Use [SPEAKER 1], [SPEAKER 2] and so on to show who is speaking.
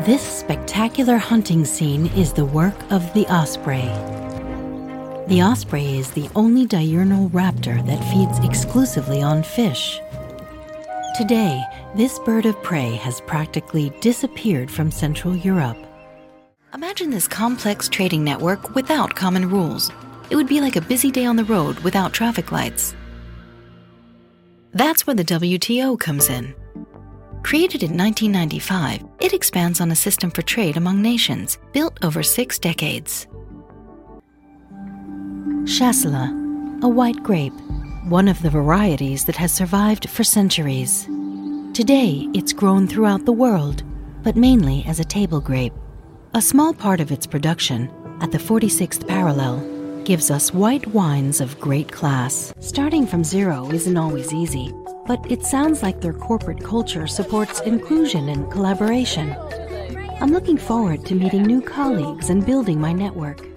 [SPEAKER 1] This spectacular hunting scene is the work of the osprey. The osprey is the only diurnal raptor that feeds exclusively on fish. Today, this bird of prey has practically disappeared from Central Europe. Imagine this complex trading network without common rules. It would be like a busy day on the road without traffic lights. That's where the WTO comes in. Created in 1995, it expands on a system for trade among nations, built over 6 decades. Chasselas, a white grape, one of the varieties that has survived for centuries. Today, it's grown throughout the world, but mainly as a table grape. A small part of its production, at the 46th parallel, gives us white wines of great class. Starting from zero isn't always easy, but it sounds like their corporate culture supports inclusion and collaboration. I'm looking forward to meeting new colleagues and building my network.